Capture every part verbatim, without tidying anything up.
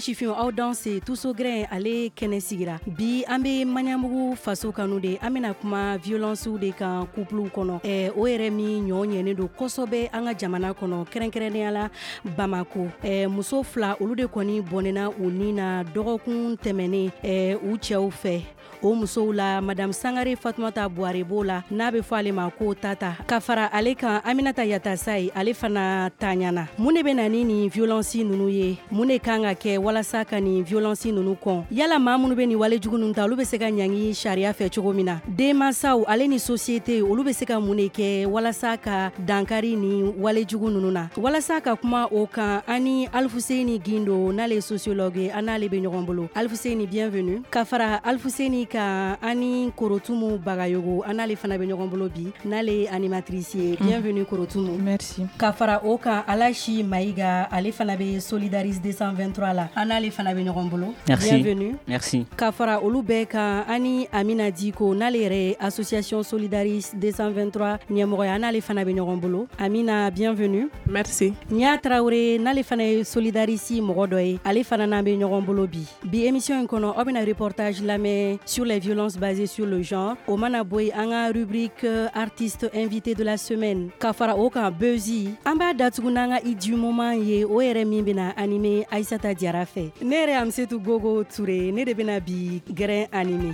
sifinw aw danse tuso grɛn ale kɛnɛ sigira bi an be maɲamugu faso kanu de an bena kuma violensiw de kan kupluw kɔnɔ eh, o yɛrɛ min ɲɔ ɲɛnen do kosɔbɛ an ka jamana kɔnɔ kɛrɛnkɛrɛnnenya la bamako eh, muso fila olu de kɔni bɔnɛna u nin na dɔgɔkun tɛmɛnen eh, u cɛw fɛ o musow la madame Sangare Fatumata Buhare b'o la n'a be fɔ ale ma ko Tata ka fara ale kan Aminata Yatasaye ale fana taɲana mun de bena ni nin violensi nunu ye mun de kan ka kɛ walasa ka nin violensi nunu kɔn yala maa minnu be nin walejugu nunu ta olu be se ka ɲangi sariya fɛ cogo min na denmansaw ale ni société olu be se ka mun de kɛ walasa ka dankari ni walejugu nunu na walasa ka kuma o kan ani Alfuseni Gindo n'ale sociologue an n'ale be ɲɔgɔn bolo Alfuseni bienvenue ka fara Alfuseni ka ani Korotumu Bagayogo an n'ale fana be ɲɔgɔn bolo bi n'ale animatrice ye bienvenue Korotumu merci ka fara o kan Alashi Maïga ale fana be Solidaris deux cent vingt-trois la an n'ale fana be ɲɔgɔn bolo merci bienvenue merci ka fara olu bɛɛ kan ani Amina Diko n'ale yɛrɛ association Solidaris deux cent vingt-trois ɲɛmɔgɔ an n'ale fana be ɲɔgɔn bolo Amina bienvenue merci Nia Traoré n'ale fana ye Solidaris mɔgɔ dɔ ye ale fana n'an be ɲɔgɔn bolo bi bi émission in kɔnɔ aw bena reportage lamɛn sur les violences basées sur le genre o mana boy an ka rubrique euh, artiste invité de la semaine ka fara o kan Beuzy an b'a datugu n'an ka i du moment ye o yɛrɛ min bena animé Aïssata Diarra fɛ ne yɛrɛ Amsetu Gogo Touré ne de bena bi grɛn animé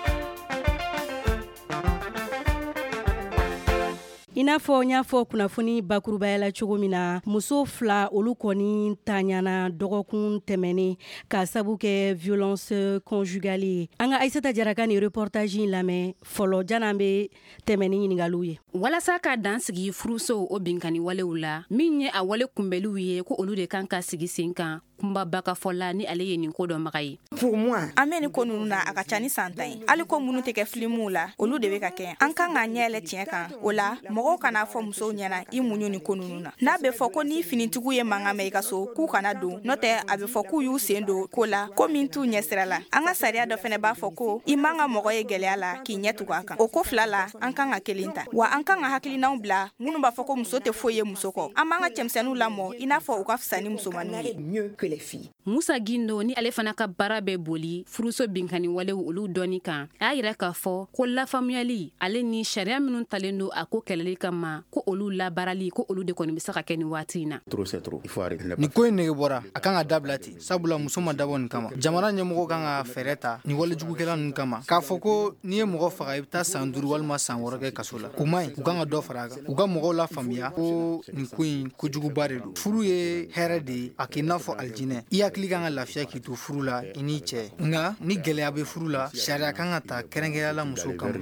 I n'a fɔ n y'a fɔ kunnafoni bakurubaya la cogo min na muso fila olu kɔni taɲana dɔgɔkun tɛmɛnen ka sabu kɛ violence conjugale ye an ka Aïssata Diarra ka ni reportage in lamɛn fɔlɔ jan'an be tɛmɛ ni ɲiningaliw ye walasa ka dan sigi furusow o binkani walew la min ye a wale kunbɛliw ye ko olu de kan ka sigi sen kan kunbaba ka fɔla ni ale ye nin ko dɔnbaga ye pour moi an bɛ nin ko nunu na a ka ca ni san tan ye hali ko minnu tɛ kɛ filimuw la olu de bɛ ka kɛ an kan ka ɲɛ yɛlɛ tiɲɛ kan o la mɔgɔw kana fɔ musow ɲɛna i muɲu ni ko nunu na n'a bɛ fɔ ko ni finitigiw ye mankan mɛn i ka so k'u kana don n'o tɛ a bɛ fɔ k'u y'u sen don ko la ko min t'u ɲɛsira la an ka sariya dɔ fɛnɛ b'a fɔ ko i man ka mɔgɔ ye gɛlɛya la k'i ɲɛ tugu a kan o ko fila la an kan ka kelen ta wa an kan ka hakilinaw bila minnu b'a fɔ ko muso tɛ foyi ye muso kɔ an b'an ka cɛmisɛnninw lamɔ i n'a fɔ u ka fisa ni musomaninw ye Musa Gindo ni ale fana ka baara bɛ boli furuso binkani walew olu dɔɔni kan a y'a yira k'a fɔ ko lafaamuyali ale ni sariya minnu talen don a ko kɛlɛli kama ko olu labaarali ko olu de kɔni bɛ se ka kɛ nin waati in na ni ko in nege bɔra a kan ka dabila ten sabula muso ma dabɔ nin kama jamana ɲɛmɔgɔ kan ka fɛɛrɛ ta ni walejugukɛla ninnu kama k'a fɔ ko n'i ye mɔgɔ faga i bɛ taa san duuru walima san wɔɔrɔ kɛ kaso la o man ɲi u kan ka dɔ fara a kan u ka mɔgɔw lafaamuya ko nin ko in kojuguba de don furu ye hɛrɛ de ye a k'i n'a fɔ alijinɛ i hakili kan ka lafiya k'i to furu la i n'i cɛ nka ni gɛlɛya bɛ furu la sariya kan ka ta kɛrɛnkɛrɛnyala musow kama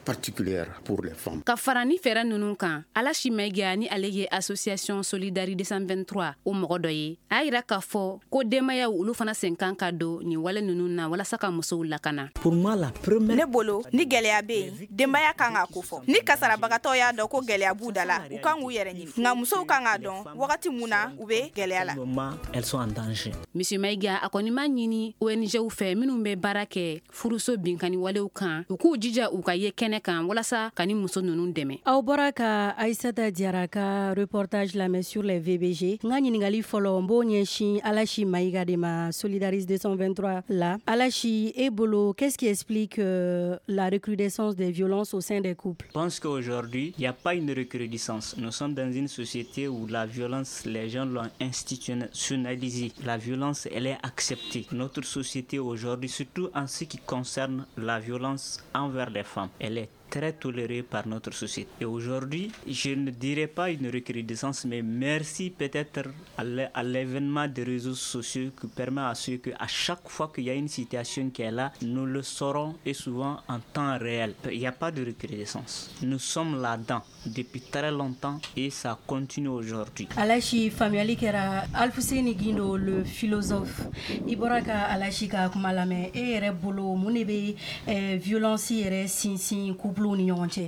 ka fara ni fɛɛrɛ ninnu kan Alashi Maïga ni ale ye association Solidaris deux cent vingt-trois o mɔgɔ dɔ ye a y'a yira k'a fɔ ko denbayaw olu fana sen kan ka don nin wale ninnu na walasa ka musow lakana ne bolo ni gɛlɛya bɛ yen denbaya kan ka ko fɔ ni kasarabagatɔw y'a dɔn ko gɛlɛya b'u da la u kan k'u yɛrɛ ɲini nka musow kan k'a dɔn wagati mun na u bɛ gɛlɛya la Monsieur Maïga a kɔni m'a ɲini O N G-w fɛ minnu bɛ baara kɛ furuso binkani walew kan u k'u jija u ka ye kɛnɛ kan walasa ka ni muso ninnu dɛmɛ aw bɔra ka Aïssata Diarra ka reportage lamɛn sur les V B G n ka ɲiningali fɔlɔ n b'o ɲɛsin Alashi Maïga de ma Solidaris deux cent vingt-trois la Alashi e bolo qu'est-ce qui explique euh, la recrudescence des violences au sein des couples? Je pense qu'aujourd'hui il n'y a pas une recrudescence. Nous sommes dans une société où la violence les gens l'ont institutionnalisée. La violence elle est acceptée. Notre société aujourd'hui, surtout en ce qui concerne la violence envers les femmes, elle est très tolérée par notre société. Et aujourd'hui, je ne dirais pas une recrudescence, mais merci peut-être à l'événement des réseaux sociaux qui permet à ceux que à chaque fois qu'il y a une situation qui est là, nous le saurons et souvent en temps réel. Il n'y a pas de recrudescence. Nous sommes là-dedans depuis très longtemps et ça continue aujourd'hui. Alashi famiyali kɛra Alfuseni Gindo le philosophe i bɔra ka Alashi ka kuma lamɛn e yɛrɛ bolo mun de bɛ violence yɛrɛ sinsin couple ni ɲɔgɔn cɛ?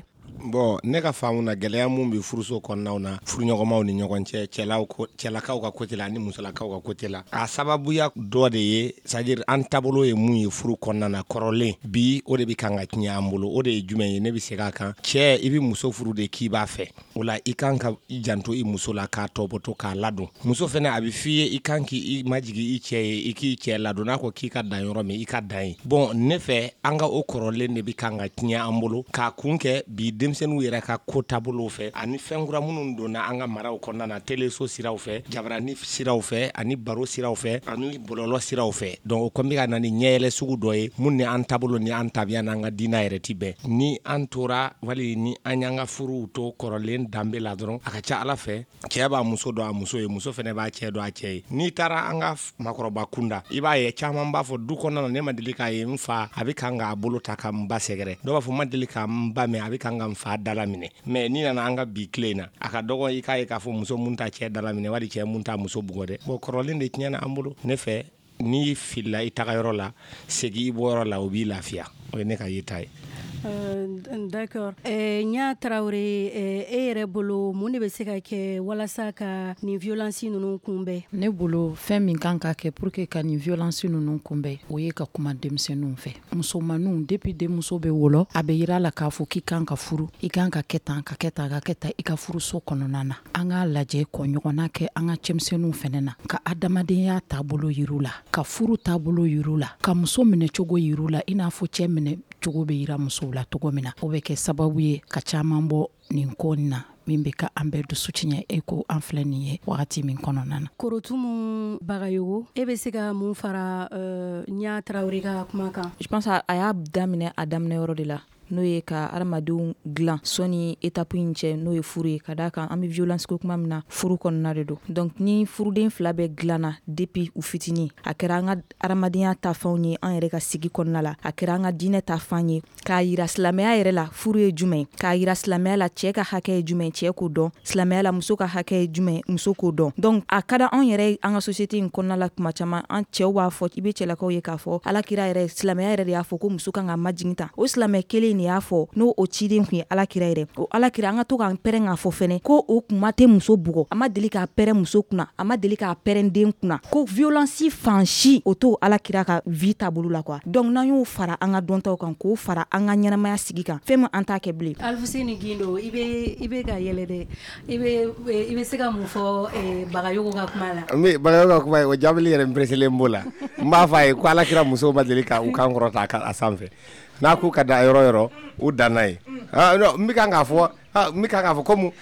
bon ne ka faamu na gɛlɛya mun bi furuso kɔnɔnaw na furuɲɔgɔnmaw ni ɲɔgɔn cɛ cɛlaw ko cɛlakaw ka côté la ni musolakaw ka côté la a sababuya dɔ de ye c'est à dire an tabolo ye mun ye furu kɔnɔna na kɔrɔlen bi o de bi kan ka tiɲɛ an bolo o de ye jumɛn ye ne bi se ka kan cɛ i bi muso furu de k'i b'a fɛ o la i kan ka i janto i muso la k'a tɔbɔtɔ k'a ladon muso fɛnɛ a bi f'i ye i kan k'i majigi i cɛ ye i k'i cɛ ladon n'a ko k'i ka dan yɔrɔ min i ka dan ye bon ne fɛ an ka o kɔrɔlen de bi kan ka tiɲɛ an bolo k'a kun kɛ bi denmisɛnninw yɛrɛ ka ko taabolow fɛ ani fɛn kura minnu donna an ka maraw kɔnɔna na teleso siraw fɛ jabarani siraw fɛ ani baro siraw fɛ ani bɔlɔlɔ siraw fɛ donc o kɔn bɛ ka na ni ɲɛyɛlɛ sugu dɔ ye mun ni an taabolo ni an tabiya n'an ka diinɛ yɛrɛ ti bɛn ni an tora wali ni an y'an ka furuw to kɔrɔlen danbe la dɔrɔn a ka ca ala fɛ cɛ b'a muso dɔn a muso ye muso fɛnɛ b'a cɛ dɔn a cɛ ye n'i taara an ka makɔrɔba kunda i b'a ye caman b'a fɔ du kɔnɔna na ne ma deli k'a ye n fa a bɛ kan k'a bolo ta ka n ba sɛgɛrɛ dɔw b'a fɔ ma deli ka n ba mɛn a bɛ kan ka n fa dala minɛ mais n'i nana an ka bi tile in na a ka dɔgɔ i k'a ye k'a fɔ muso mun ta cɛ dala minɛ wali cɛ mun ta muso bugɔ dɛ bon kɔrɔlen de tiɲɛna an bolo ne fɛ n'i filila i tagayɔrɔ la segi i bɔyɔrɔ la o b'i lafiya o ye ne ka yeta ye. Euh, d'accord. Eh, nya Traoré, eh, e yɛrɛ bolo mun de bɛ se ka kɛ walasa ka nin violence ninnu kunbɛn? Ne bolo fɛn min kan ka kɛ pour que ka nin violence ninnu kunbɛn o ye ka kuma denmisɛnninw fɛ. Musomaninw depuis denmuso bɛ wolo a bɛ yira la k'a fɔ k'i kan ka furu i kan ka kɛ tan ka kɛ tan ka kɛ tan i ka furuso kɔnɔna na. An k'a lajɛ kɔɲɔgɔnna kɛ an ka cɛmisɛnninw fɛnɛ na ka adamadenya taabolo yir'u la ka furu taabolo yir'u la ka muso minɛ cogo yir'u la i n'a fɔ cɛ minɛ cogo bɛ yira musow la cogo min na o bɛ kɛ sababu ye ka caman bɔ nin ko nin na min bɛ ka an bɛɛ dusu tiɲɛ e ko an filɛ nin ye wagati min kɔnɔna na. Korotumu Bagayogo e bɛ se ka mun fara uh, Nya Traoré ka kuma kan? Je pense a y'a daminɛ a daminɛ yɔrɔ de la n'o ye ka adamadenw dilan sɔni étape in cɛ n'o ye furu ye ka da kan an bɛ violence ko kuma min na furu kɔnɔna de don donc ni furuden fila bɛɛ dilanna depuis u fitinin a kɛra an ka adamadenya ta fɛnw ye an yɛrɛ ka sigi kɔnɔna la a kɛra an ka diinɛ ta fan ye k'a yira silamɛya yɛrɛ la furu ye jumɛn ye k'a yira silamɛya la cɛ ka hakɛ ye jumɛn cɛ k'o dɔn silamɛya la muso ka hakɛ ye jumɛn muso k'o dɔn donc a ka da an yɛrɛ ye an ka société in kɔnɔna la kuma caman an cɛw b'a fɔ i bɛ cɛlakaw ye k'a fɔ alakira yɛrɛ silamɛya yɛrɛ de y'a fɔ ko muso kan ka majigin ta o silamɛ kelen de y'a fɔ n'o o ciden kun ye alakira yɛrɛ o alakira an ka to k'an pɛrɛn k'a fɔ fɛnɛ ko o kuma tɛ muso bugɔ a ma deli k'a pɛrɛn muso kunna a ma deli k'a pɛrɛn den kunna ko violence fan si o to alakira ka vie taabolo la quoi donc n'an y'o fara an ka dɔntaw kan k'o fara an ka ɲɛnamaya sigi kan fɛn min an t'a kɛ bilen. Alfuseni Gindo i bɛ i bɛ ka yɛlɛ dɛ i bɛ i bɛ se ka mun fɔ Bagayogo ka kuma la. mais Bagayogo ka kuma ye o jaabili yɛrɛ n preselen b'o la n b'a fɔ a ye ko alakira musow ma deli ka u kan kɔrɔta a sanfɛ n'a k'u ka da yɔrɔ yɔrɔ u danna ye ah non n bɛ kan k'a fɔ n bɛ kan k'a fɔ comme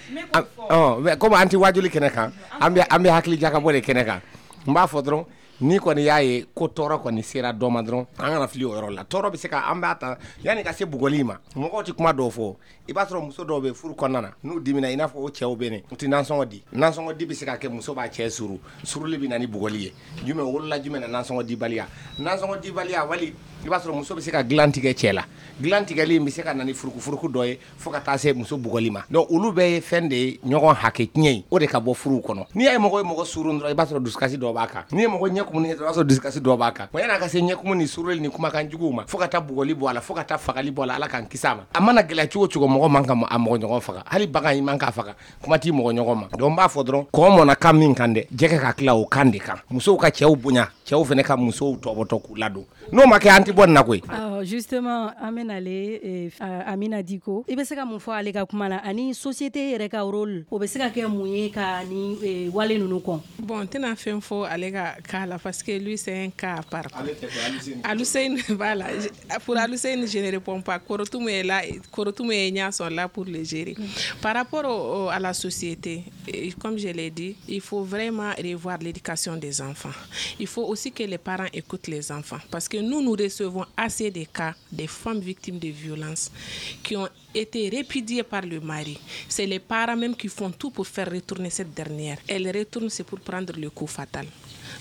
ɔ comme an tɛ wajuli kɛnɛ kan an bɛ an bɛ hakili jakabɔ de kɛnɛ kan n b'a fɔ dɔrɔn ni kɔni y'a ye ko tɔɔrɔ kɔni sera dɔ ma dɔrɔn an kana fili o yɔrɔ la tɔɔrɔ bɛ se ka an b'a ta yanni ka se bugɔli ma mɔgɔw tɛ kuma dɔw fɔ i b'a sɔrɔ muso dɔw bɛ furu kɔnɔna na n'u dimina i n'a fɔ o cɛw bɛ ne u tɛ nansɔngɔ di nansɔngɔ di bɛ se ka kɛ muso b'a cɛ suru suruli bɛ na ni bugɔli ye jumɛn wolola jumɛn na nansɔngɔ dibaliya nansɔngɔ dibaliya wali i b'a sɔrɔ muso bɛ se ka dilan tigɛ cɛ la dilan tigɛli bɛ se ka na ni furukufuruku dɔ ye fo ka taa se muso bugɔli ma donc olu bɛɛ ye fɛn de ye ɲɔgɔn hakɛ tiɲɛ ye o de ka bɔ furuw kɔnɔ n'i y'a ye mɔgɔ ye mɔgɔ surun dɔrɔn i b'a sɔrɔ dusukasi dɔ b'a kan n'i ye mɔgɔ ɲɛkumun ye dɔrɔn i b'a sɔrɔ dusukasi dɔ b'a kan wa yan'a ka se ɲɛkumun ni suruli ni kumakan juguw ma fo ka taa bugɔli bɔ a la fo ka taa fagali bɔ a la ala k'an kisi a ma a mana gɛlɛya cogo cogo mɔgɔ man ka a mɔgɔ ɲɔgɔn faga hali bagan i man k'a faga kuma t'i mɔgɔ ɲɔgɔn ma donc n b'a fɔ dɔrɔn kɔn mɔna kan min kan dɛ jɛgɛ ka tila o kan de kan musow ka cɛw bonya cɛw fɛnɛ ka musow tɔbɔtɔ k'u ladon n'o ma kɛ an tɛ bɔ nin na koyi. Justement an bɛ nale Amina Diko i bɛ se ka mun fɔ ale ka kuma la ani société yɛrɛ ka rôle o bɛ se ka kɛ mun ye ka ni wale ninnu kɔn. Bon n tɛna fɛn fɔ ale ka cas la parce que lui c'est un cas à part. Aluseyini voilà pour Aluseyini je ne réponds pas Korotumu est là Korotumu et Nya sont là pour le gérer. Par rapport au, à la société comme je l'ai dit il faut vraiment revoir l'éducation des enfants. Il faut aussi que les parents écoutent les enfants parce que nous nous recevons assez de cas des femmes victimes de violences qui ont été répudiées par le mari. C'est les parents même qui font tout pour faire retourner cette dernière. Elle retourne, c'est pour prendre le coup fatal.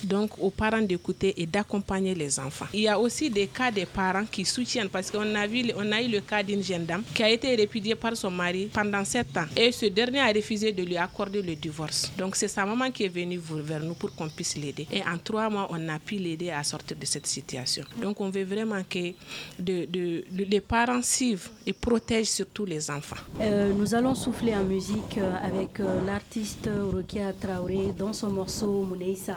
Donc aux parents d'écouter et d'accompagner les enfants. Il y a aussi des cas des parents qui soutiennent, parce qu'on a vu, on a eu le cas d'une jeune dame qui a été répudiée par son mari pendant sept ans et ce dernier a refusé de lui accorder le divorce. Donc c'est sa maman qui est venue vers nous pour qu'on puisse l'aider. Et en trois mois, on a pu l'aider à sortir de cette situation. Donc on veut vraiment que de, de, de, les parents suivent et protègent surtout les enfants. Euh, nous allons souffler en musique avec euh, l'artiste Rokia Traoré dans son morceau Mouneissa.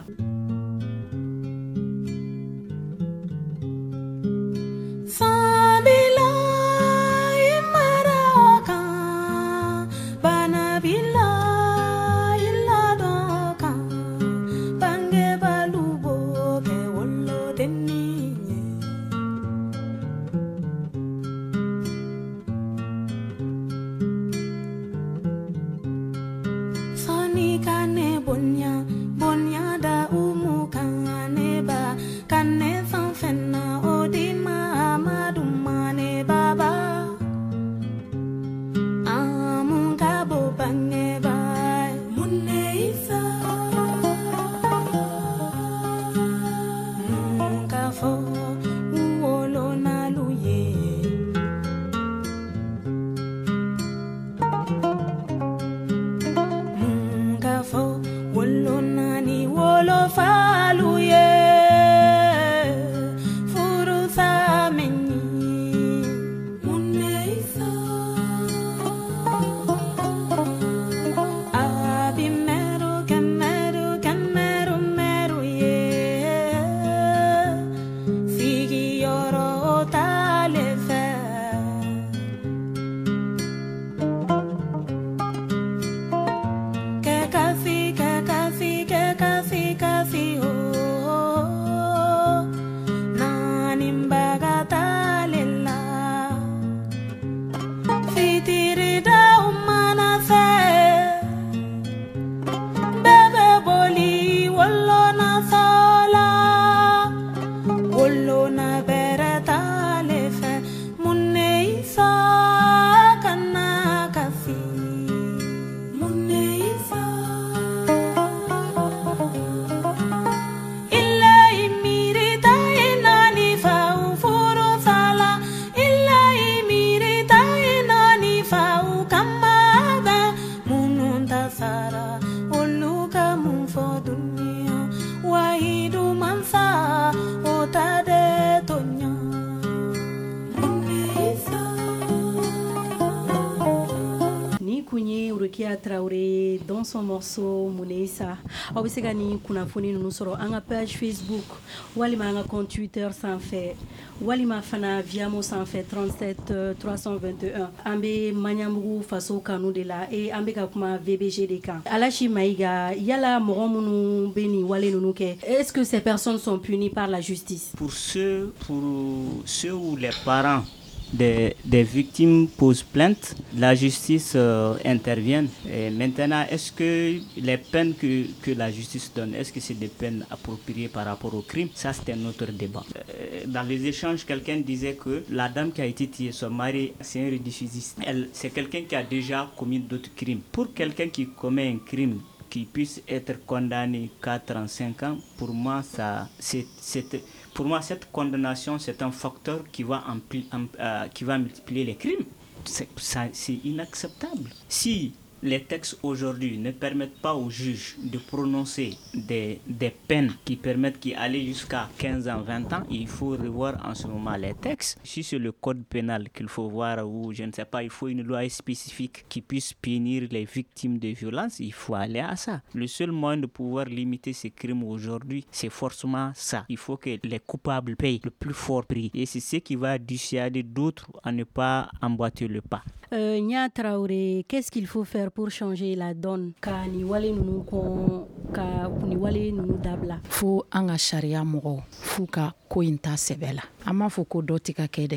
Rokia Traoré dans son morceau Mouneissa. Aw bɛ se ka ni kunnafoni ninnu sɔrɔ an ka page Facebook walima an ka compte Twitter sanfɛ walima fana Viamo sanfɛ trente-sept trois cent vingt et un. An bɛ Maɲanbugu faso kanu de la et an bɛ ka kuma V B G de kan. Alashi Maïga, yala mɔgɔ minnu bɛ nin wale ninnu kɛ, est-ce que ces personnes sont punies par la justice? Pour ceux, pour ceux où les parents Des, des victimes posent plainte, la justice euh, intervient. Et maintenant, est-ce que les peines que, que la justice donne, est-ce que c'est des peines appropriées par rapport au crime? Ça, c'est un autre débat. Euh, dans les échanges, quelqu'un disait que la dame qui a été tuée, son mari, c'est un récidiviste. Elle, c'est quelqu'un qui a déjà commis d'autres crimes. Pour quelqu'un qui commet un crime, qui puisse être condamné qu'à trente-cinq ans, pour moi, ça, c'est, c'est, pour moi, cette condamnation, c'est un facteur qui va, ampli, am, euh, qui va multiplier les crimes. C'est, ça, c'est inacceptable. Si les textes aujourd'hui ne permettent pas aux juges de prononcer des, des peines qui permettent d'y aller jusqu'à quinze ans, vingt ans, il faut revoir en ce moment les textes. Si c'est le code pénal qu'il faut voir, ou je ne sais pas, il faut une loi spécifique qui puisse punir les victimes de violences, il faut aller à ça. Le seul moyen de pouvoir limiter ces crimes aujourd'hui, c'est forcément ça. Il faut que les coupables payent le plus fort prix. Et c'est ce qui va dissuader d'autres à ne pas emboîter le pas. Euh, Nya Traoré, qu'est-ce qu'il faut faire pour changer la donne? Ka ni wale nunu kon ka ni wale nunu dabla. Fo an ka sariya mɔgɔw f'u ka ko in ta sɛbɛ la. An m'a fɔ ko dɔ tɛ ka kɛ dɛ.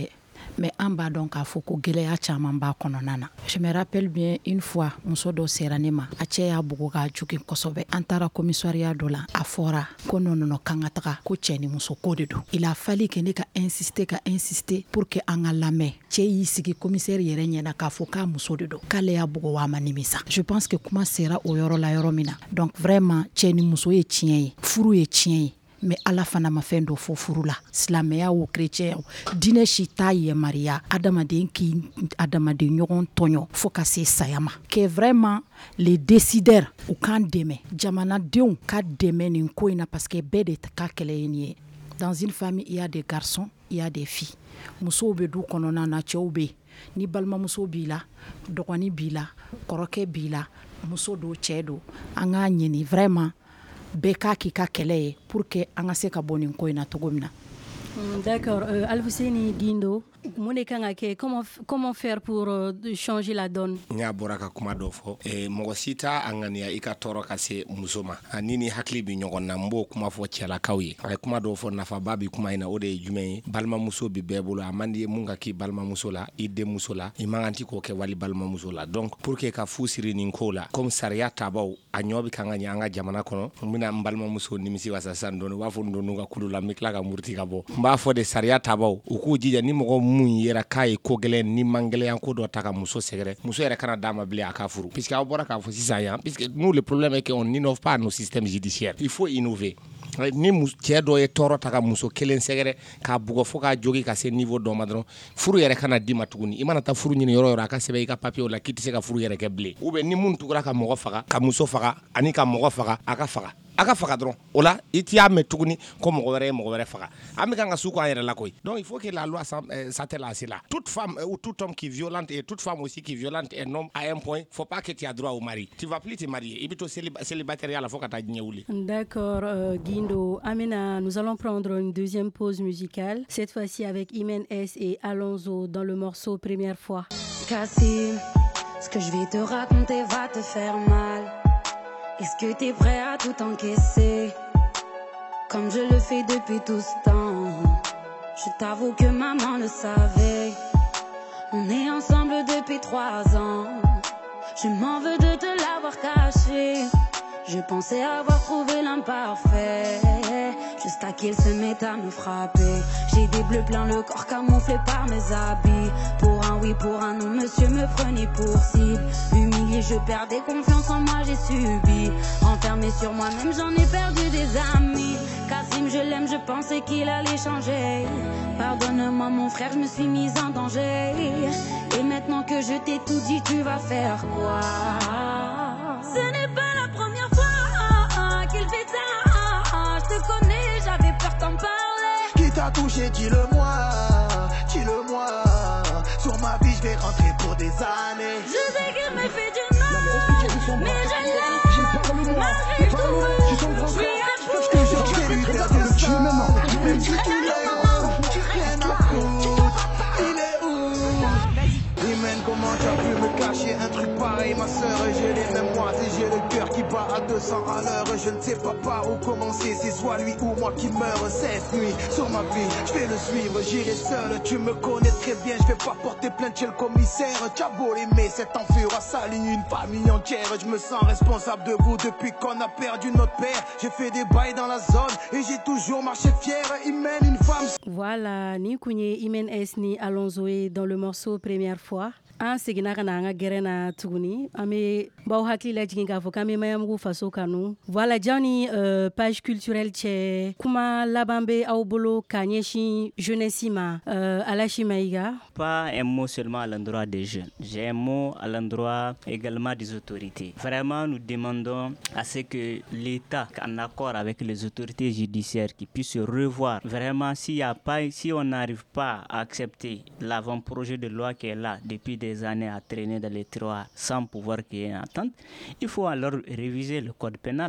mais an b'a dɔn k'a fɔ ko gwɛlɛya caaman b'a kɔnɔna na. Je me rappelle bien une fois muso dɔ sera ne ma a cɛ y'a bugo k'a jugin kosɛbɛ. An taara commissariat dɔ la a fɔra ko nɔnɔnɔ kan ka taga ko cɛ ni muso ko de don. Il a fallu que ne ka insister ka insister pour que an ka lamɛn. Cɛ y'i sigi commissaire yɛrɛ ɲɛna k'a fɔ k'a muso de don k'ale y'a bugo wa a ma nimisa. Je pense que kuma sera o yɔrɔ la yɔrɔ min na. Donc vraiment cɛ ni muso ye tiɲɛ ye, furu ye tiɲɛ ye. Mais ala fana ma fɛn dɔ fɔ furu la. Silamɛya o chrétien o diinɛ si t'a yamaruya adamaden k'i adamaden ɲɔgɔn tɔɲɔ fo ka se saya ma. Que vraiment les décideurs u k'an dɛmɛ, jamanadenw ka dɛmɛ nin ko in na parce que bɛɛ de ka kɛlɛ ye nin ye. Dans une famille il y a des garçons, il y a des filles. Musow bɛ du kɔnɔna na, cɛw bɛ yen. Ni balimamuso b'i la, dɔgɔnin b'i la, kɔrɔkɛ b'i la, muso do cɛ do, an k'a ɲini vraiment bɛɛ k'a k'i ka kɛlɛ ye pour que an ka se ka bɔ nin ko in na cogo min na. D'accord. Euh, Alfousseni Guindo, comment, comment faire pour euh, changer la donne? Nya bora ka kuma do fo e mogo sita angania ika toro ka se musoma anini hakli bi nyogon na mbo kuma fo cela kawye ay kuma do fo nafa babi kuma ina ode jume balma muso bi bebolo amandi munga ki balma muso la ide muso la imanganti ko ke wali balma muso la donc pour que ka fusiri nin ko la comme sariya tabaw anyobi kanga nyanga jamana kono mina balma muso nimisi wasa sando wa fo ndo nga kulu la mikla ka murti ka bo mba fo de sariya tabaw uku jija ni mogo mun yera kai ko gelen ni mangele yanko do taka muso segre muso yera kana dama bile aka furu puisque a bora ka fo sisa ya puisque nous le problème est qu'on n'innove pas nos systèmes judiciaires. Il faut innover. Ni cɛ dɔ ye tɔɔrɔ ta ka muso kelen sɛgɛrɛ k'a bugɔ fo k'a jogi ka se niveau dɔ ma dɔrɔn furu yɛrɛ kana di ma tuguni i mana taa furu ɲini yɔrɔ yɔrɔ a ka sɛbɛn i ka papier la k'i tɛ se ka furu yɛrɛ kɛ bilen ou bien ni mun tugura ka mɔgɔ faga ka muso faga ani ka mɔgɔ faga a ka faga a ka faga dɔrɔn o la i t'i y'a mɛn tuguni ko mɔgɔ wɛrɛ ye mɔgɔ wɛrɛ faga an bɛ kan ka su k'an yɛrɛ la koyi donc il faut que la loi s'attelle à cela. Toute femme ou tout homme qui violente et toute femme aussi qui violente un homme à un point faut pas que tu aies droit au mari, tu vas plus te marier i bɛ to célibataire la fo ka taa diɲɛ wuli. D'accord. euh, Guindo Amina, nous allons prendre une deuxième pause musicale, cette fois-ci avec Imen S et Alonso dans le morceau Première fois. Cassim, ce que je vais te raconter va te faire mal. Est-ce que t'es prêt à tout encaisser comme je le fais depuis tout ce temps? Je t'avoue que maman le savait. On est ensemble depuis trois ans. Je m'en veux de te l'avoir caché. Je pensais avoir trouvé l'imparfait jusqu'à qu'il se mette à me frapper. J'ai des bleus plein le corps camouflé par mes habits. Pour un oui, pour un non, monsieur me prenait pour cible. Humilié, je perdais confiance en moi, j'ai subi. Enfermé sur moi-même, j'en ai perdu des amis. Cassim, je l'aime, je pensais qu'il allait changer. Pardonne-moi mon frère, je me suis mise en danger. Et maintenant que je t'ai tout dit, tu vas faire quoi? Ce n'est pas la première fois qu'il fait ça. Je te connais, j'avais peur d'en parler. Qui t'a touché, dis-le-moi, dis-le-moi. Sur ma vie, je vais rentrer pour des années. Je sais qu'il me fait du mal, mais je l'aime malgré tout. Je suis à bout. Je te jure, je vais lui faire le jeu maintenant. Même si tu l'es rien à foutre. Il est où? Imen, comment t'as pu me cacher un truc pareil, ma soeur? J'ai les mêmes mois et j'ai le cœur qui bat à deux cents à l'heure. Je ne sais pas par où commencer, c'est soit lui ou moi qui meurt cette nuit. Sur ma vie, je vais le suivre, j'irai seul. Tu me connais très bien, je vais pas porter plainte chez le commissaire. T'as beau l'aimer, cette enfure a sali une famille entière. Je me sens responsable de vous depuis qu'on a perdu notre père. J'ai fait des bails dans la zone et j'ai toujours marché fier. Imen, une femme. Voilà, ni kunye Imen S ni Alonso dans le morceau Première fois. An segina kana an ka gɛrɛ na tuguni an be baw hakili lajigin k'a fɔ k'an be mayamugu faso kanu. Voilà, jaw ni euh, page culturelle cɛ kuma laban be aw bolo k'a ɲɛsin jeunesse ma. euh, Alashi Maïga. Pas un mot seulement à l'endroit des jeunes, j'ai un mot à l'endroit également des autorités. Vraiment, nous demandons à ce que l'État, en accord avec les autorités judiciaires, qui puissent se revoir. Vraiment, s'il y a pas, si on n'arrive pas à accepter l'avant-projet de loi qui est là depuis des des années à traîner dans les tiroirs sans pouvoir qu'il y ait une attente, il faut alors réviser le code pénal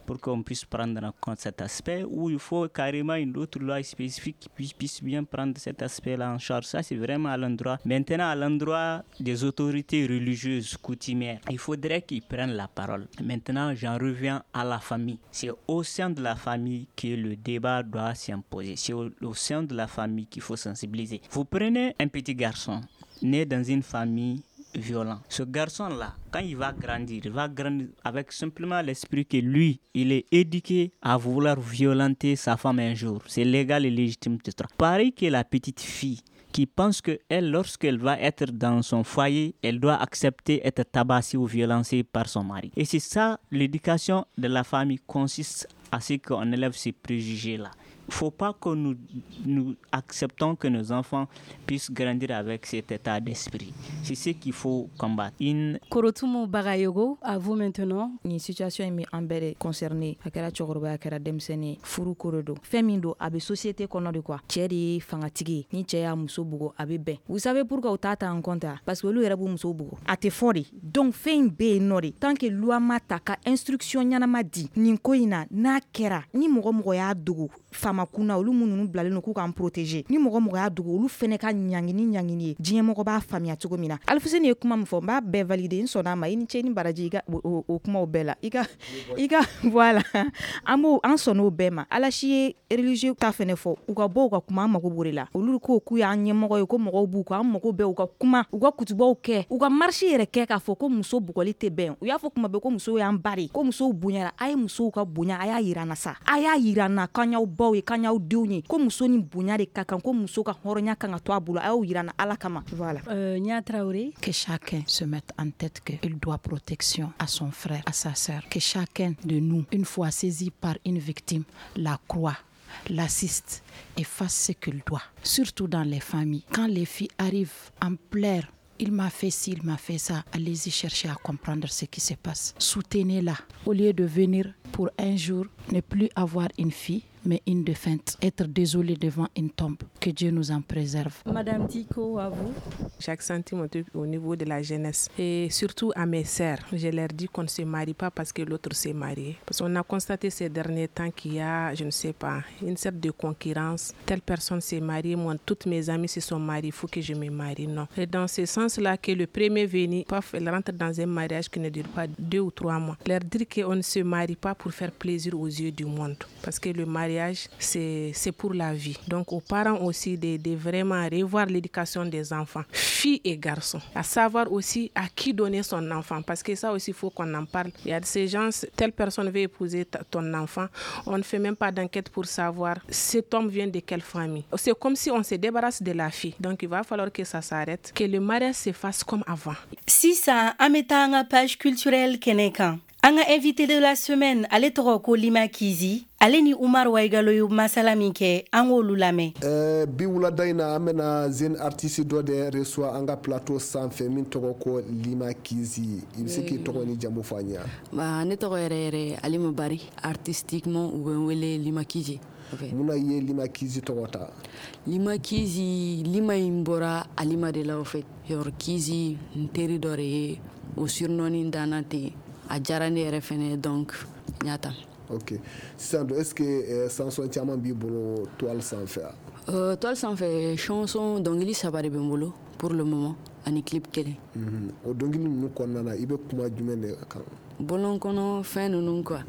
pour qu'on puisse prendre en compte cet aspect, ou il faut carrément une autre loi spécifique qui puisse, puisse bien prendre cet aspect-là en charge. Ça, c'est vraiment à l'endroit. Maintenant, à l'endroit des autorités religieuses coutumières, il faudrait qu'ils prennent la parole. Maintenant, j'en reviens à la famille. C'est au sein de la famille que le débat doit s'imposer. C'est au, au sein de la famille qu'il faut sensibiliser. Vous prenez un petit garçon né dans une famille violente. Ce garçon-là, quand il va grandir, il va grandir avec simplement l'esprit que lui, il est éduqué à vouloir violenter sa femme un jour. C'est légal et légitime. Pareil que la petite fille qui pense que elle, lorsqu'elle va être dans son foyer, elle doit accepter être tabassée ou violencée par son mari. Et c'est ça, l'éducation de la famille consiste à ce qu'on élève ces préjugés-là. Il ne faut pas que nous, nous acceptons que nos enfants puissent grandir avec cet état d'esprit. C'est ce qu'il faut combattre. In... Korotumu Bagayogo, à vous maintenant. Ni situation est en bere concernée. Akara chokoroba akara demsene furu korodo. Femindo abe société kono de quoi. Chéri fangatigi ni cheya muso bugo abe ben. Vous savez pourquoi au tata en compte parce que lui era bu muso bugo. Ate fori. Donc fin be nori. Tant que loi mataka instruction nyana madi. Ni koina na kera. Ni mogo mogo ya dugu. Fama kuna olu mununu blale no ku kan protéger ni mogo mogo ya dugu olu fene ka nyangini nyangini diɲɛ mogo ba famia cogo mina alfuseni ye kuma min fɔ ba bɛɛ valider n sɔnna ma i ni cɛ ni baraji i ka o, o kuma o bɛɛ la i ka i ka voilà an b'o an sɔnna o bɛɛ ma ala si ye religieux ta fɛnɛ fɔ u ka bɔ u ka kuma an mago b'o de la olu ko k'u y'an ɲɛmɔgɔ ye ko mɔgɔw b'u kɔ an mago bɛɛ u ka kuma u ka kutubaw kɛ u ka marche yɛrɛ kɛ k'a fɔ ko muso bugɔli tɛ bɛn u y'a fɔ kuma bɛɛ ko musow y'an bari ko musow bonyara a ye musow ka bonya a y'a yira na sa a y'a yira na k'an y'aw baw ye k'an y'aw denw ye ko muso ni bonya de ka kan ko muso ka hɔrɔnya kan ka to a bolo a y'o yira na ala kama voilà. Euh, Nia Traoré. Que chacun se mette en tête qu'il doit protection à son frère, à sa sœur. Que chacun de nous, une fois saisi par une victime, la croit, l'assiste et fasse ce qu'il doit. Surtout dans les familles. Quand les filles arrivent en pleurs, il m'a fait ci, il m'a fait ça. Allez-y chercher à comprendre ce qui se passe. Soutenez-la. Au lieu de venir pour un jour, ne plus avoir une fille, mais une défunte. Être désolé devant une tombe. Que Dieu nous en préserve. Madame Diko, à vous. J'accentue mon truc au niveau de la jeunesse. Et surtout à mes sœurs. Je leur dis qu'on ne se marie pas parce que l'autre s'est marié. Parce qu'on a constaté ces derniers temps qu'il y a, je ne sais pas, une sorte de concurrence. Telle personne s'est mariée, moi, toutes mes amies se sont mariées, il faut que je me marie. Non. Et dans ce sens-là, que le premier venu, paf, elle rentre dans un mariage qui ne dure pas deux ou trois mois. Leur dire qu'on ne se marie pas pour faire plaisir aux yeux du monde. Parce que le mariage, c'est, c'est pour la vie. Donc aux parents aussi de, de vraiment revoir l'éducation des enfants, filles et garçons. À savoir aussi à qui donner son enfant. Parce que ça aussi, il faut qu'on en parle. Il y a ces gens, telle personne veut épouser ta, ton enfant. On ne fait même pas d'enquête pour savoir cet homme vient de quelle famille. C'est comme si on se débarrasse de la fille. Donc il va falloir que ça s'arrête. Que le mariage se fasse comme avant. Si ça, ameta nga page culturelle kenekan. Anga invité de la semaine, ale tɔgɔ ko Lima Kizi. Ale ni Umar Waigalo yu masala min kɛ an k'olu lamɛn. Euh, bi wulada in na an bɛna jeune artiste dɔ de reçoit an ka plateau sanfɛ min tɔgɔ ko Lima Kizi. I bɛ se k'i tɔgɔ ni jamu fɔ an ye. Ba ne tɔgɔ yɛrɛ yɛrɛ Alima Bari, artistiquement u bɛ n wele Lima Kizi. Okay. Muna ye Lima Kizi tɔgɔ ta. Lima Kizi, Lima in bɔra Alima de la en fait. Yor Kizi n teri dɔ de ye o surnom in dana ten. A diyara ne yɛrɛ fɛnɛ donc n y'a ta. Ok. Sisan don est-ce que euh, chanson caman b'i bolo toile sanfɛ a? Euh, toile sanfɛ chanson dɔnkili saba de bɛ n bolo pour le moment ani clip kelen. Mm-hmm. O dɔnkili ninnu kɔnɔna na i bɛ kuma jumɛn de kan? Bolon kɔnɔ fɛn ninnu quoi.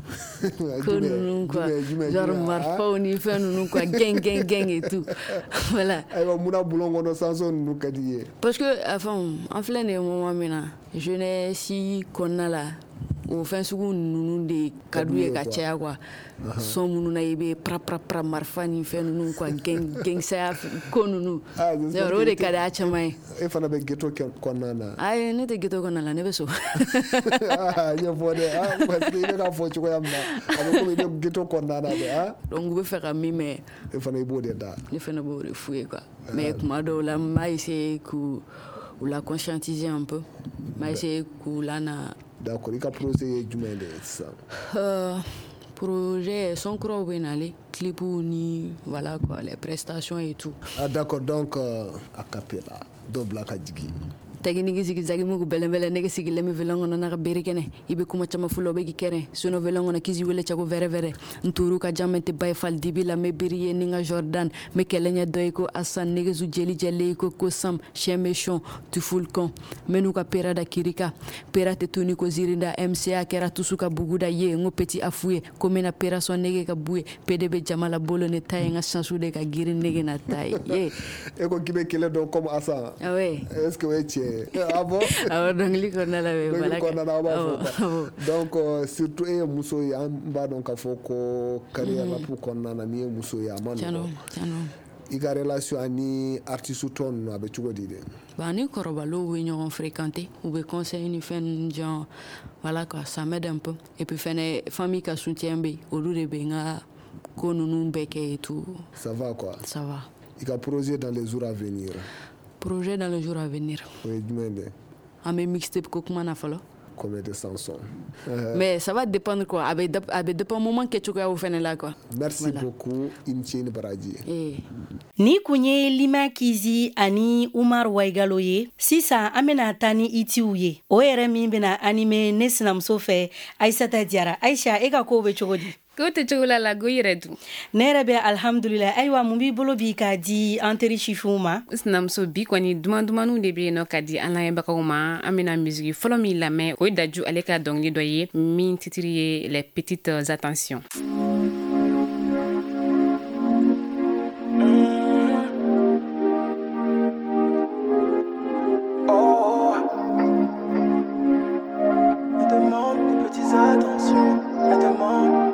Ko ninnu quoi. Genre marifaw ni fɛn ninnu quoi. Geng geng geng et tout. Voilà. Ayiwa munna bolon kɔnɔ chanson ninnu ka di ye? Parce que enfin an filɛ nin ye moment min na jeunesse kɔnɔna la. O fɛn sugu ninnu de ka d'u ye ka caya quoi. Son minnu na i bɛ pra pra pra marifa ni fɛn ninnu quoi gengsaya ko ninnu. O de ka di a caman ye. E fana bɛ ghetto kɔnɔna na? Ayi ne tɛ ghetto kɔnɔna la ne bɛ so. Ɲɛfɔ dɛ parce que i bɛ k'a fɔ cogoya min na a bɛ komi i bɛ ghetto kɔnɔna na dɛ. Donc u bɛ fɛ ka min mɛn. E fana i b'o de da. Ne fana b'o de f'u ye quoi. Mais kuma dɔw la n b'a essayer k'u la conscientiser un peu. N b'a essayer k'u la na. D'accord, il y a un projet jumɛn de sisan? Euh, projet son kuraw bɛ nalen, clip ni voilà quoi, les prestations et tout. Ah d'accord, donc euh, a cappella, dɔ bila ka jigin. tagi nigi sigi zagi mugu bele bele nigi sigi lemi velongo na naga beri kene ibe kuma chama fulo begi kere sono velongo na kizi wele chago vere vere nturu ka jamente bay fal dibi la me biri ninga Jordan me kelenya doiko asan nigi zu jeli jeli ko ko sam cheme chon tu ful kon menu ka pera da kirika pera te tuni ko zirinda M C A kera tusuka buguda ye ngo petit afouye comme na pera son nigi ka bouye P D B jamala bolo ne taye nga chansu de ka giri nigi na taye ye eko kibe kele do comme asa ah ouais est-ce que ouais tiens ah bon ah donc li ko na la be balaka donc euh, surtout e muso ya mba donc afoko carrière la pour konna na mi muso ya mano tiano tiano iga relation ani artiste ton abe chugo dide ba ni korobalo we ñoo fréquenter ou be conseil ni fen genre voilà quoi ça m'aide un peu et puis fene famille ka soutien be odu de be nga ko nunu beke et tout ça va quoi ça va iga projet dans les jours à venir projet dans les jours à venir oui demande à mes mixtape ko kuma na falo combien de chansons euh, mais ça va dépendre quoi avec avec dépend moment que tu vas faire là quoi merci voilà. beaucoup Inchine Baraji eh ni kunye Lima Kizi ani Umar Waigaloye sisa amena tani itiuye o yere min bena anime nesnam sofe Aisata Diara Aisha ega ko be chogodi ko te chogola la goyiredu nere be alhamdulillah aywa mumbi bolo bi ka di anteri chifuma snam so bi kwani duma duma nu de bi no ka di ala ba ko ma amena musique follow mi la mais o daju aleka donc ni doyer min titrier les petites attentions oh elle demande des petites attentions elle demande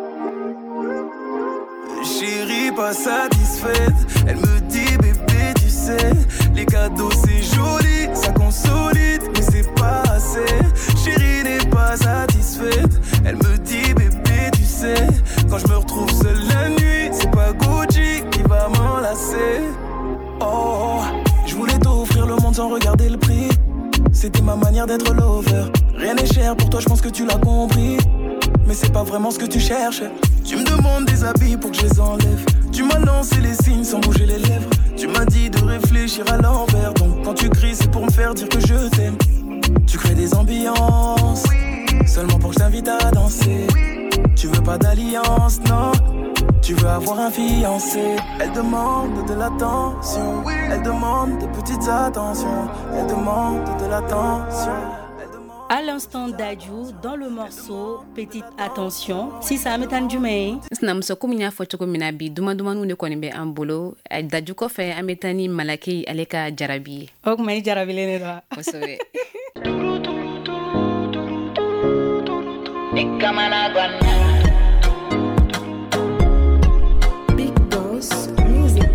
chérie pas satisfaite, elle me dit bébé tu sais, les cadeaux c'est joli, ça consolide mais c'est pas assez. Chérie n'est pas satisfaite, elle me dit bébé tu sais, quand je me retrouve seul la nuit, c'est pas Gucci qui va m'enlacer. Oh, je voulais t'offrir le monde sans regarder le prix, c'était ma manière d'être lover. Rien n'est cher pour toi, je pense que tu l'as compris, mais c'est pas vraiment ce que tu cherches. Tu me demandes des habits pour que je les enlève. Tu m'as lancé les signes sans bouger les lèvres. Tu m'as dit de réfléchir à l'envers. Donc quand tu cries c'est pour me faire dire que je t'aime. Tu crées des ambiances seulement pour que je t'invite à danser. Tu veux pas d'alliance, non. Tu veux avoir un fiancé. Elle demande de l'attention. Elle demande de petites attentions. Elle demande de l'attention. À l'instant d'Adjou, dans le morceau Petite Attention, si ça m'étonne du main. Snam so kuminya foto ko minabi duma duma nu ne ko ni be ambolo Dadju ko fe ametani malaki aleka jarabi. Ok mai jarabi le ne do. Osowe. Nikamana gwana. Big Boss Music.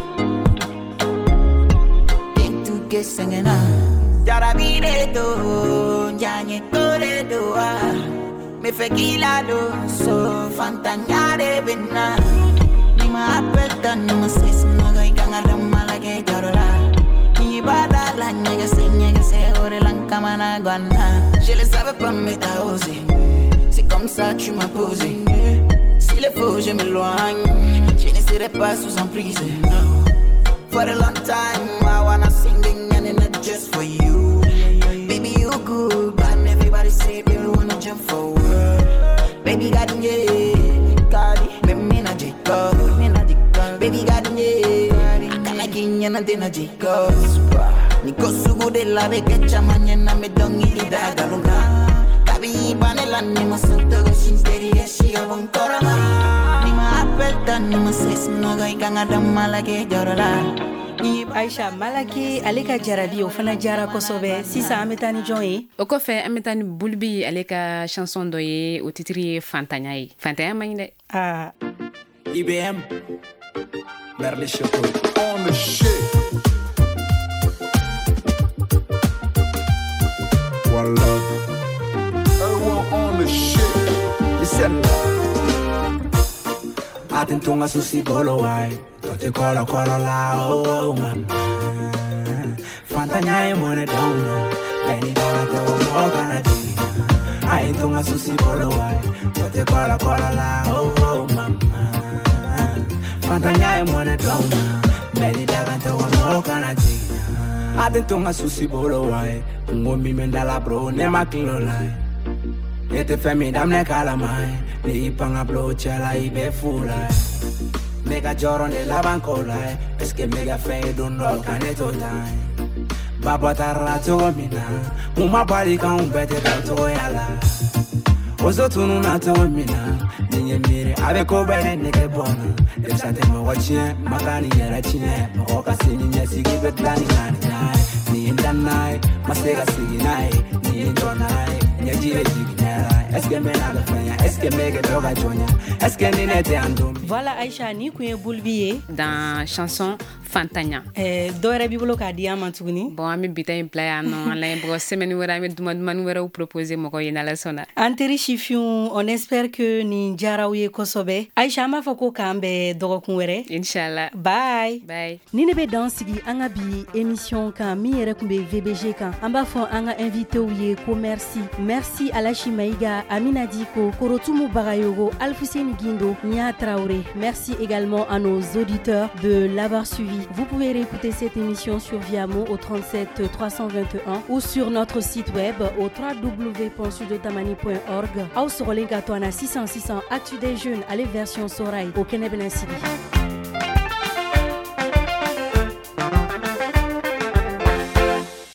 Into gesengena. Jarabi de do, janye tore do ah. Me fe kila do, so fantanya de bena. Ni ma apelta, ni ma ses no gai kanga dama lage jarora. Ni bada la nyega se nyega se ore lanka mana gwana. Je le savais pas mais t'as osé. C'est comme ça tu m'as posé. S'il est faux je m'éloigne. Je ne serai pas sous emprise. No. For a long time I wanna sing and not just for you. Baby you good, but everybody say baby wanna jump forward. Baby got me, got it. Baby na jiko, me na jiko. Baby got me, kana kinya na dena jiko. Niko sugu de la beke chamanya na me dongi ida galunga. Kabi panela ni masanto go sinsteri yeshi abonkora. Ni ma apelta ni ma ses no go ikanga damala ke jorora. Aisha Malaki aleka jarabi o fana jara kosobe sisa ametani joye o ko fe ametani bulbi aleka chanson doye o titri Fantanya yi Fantanya magne ah I B M Merle Choco on the shit Wallah I on the shit listen Atentunga susi golo wai Te kola kola la oh man Fantanya e mone down Beni dola te o mo kana di Ai tunga susi kola wai Te kola kola la oh man Fantanya e mone down Beni dola te o mo kana di Adentonga susi bolo wai Ngo mi mendala bro ne makilo lai Ete femi dam ne kala mai Ne ipanga blo chela ibe fulai Mega joro ne la banco lai Eske mega fei dundo kaneto tai Baba tarra to mina Muma bali ka umbete da to yala Ozo tunu na to mina Ninye mire ave ko bene neke bona Dem sate mo wachie makani yera chine Mo ka sini nye sigi betlani nani nai Ni indanai masega sigi nai Ni indonai Nye jire jigi nera Eske mena da fanya Eske mege doga jonya Eske nine te andum Voilà Aïcha ni kwenye boulbiye dans chanson Fantanya. Eh, dore bibolo ka dia mantuguni. Bon, ami bita in playa non, ala bro semaine wera mi duma duma wera ou proposer moko yena la sona. Anteri chifion, on espère que ni jaraouye kosobe. Aïcha ma foko kambe dogo kunwere. Inshallah. Bye. Bye. Ni nebe dansigi anga bi émission kan mi yere kumbe V B G kan. Amba fon anga invité ouye ko merci. Merci à la Chimaïga, Amina Diko, Korotumu Bagayogo, Alfousseni Guindo, Nia Traoré. Merci également à nos auditeurs de l'avoir suivi. Vous pouvez réécouter cette émission sur Viamo au trente-sept trois cent vingt et un ou sur notre site web au w w w point sudiotamani point org. Au sur les gâteaux à six cents six cents Actu des jeunes à les versions Sorail au Kenebena City.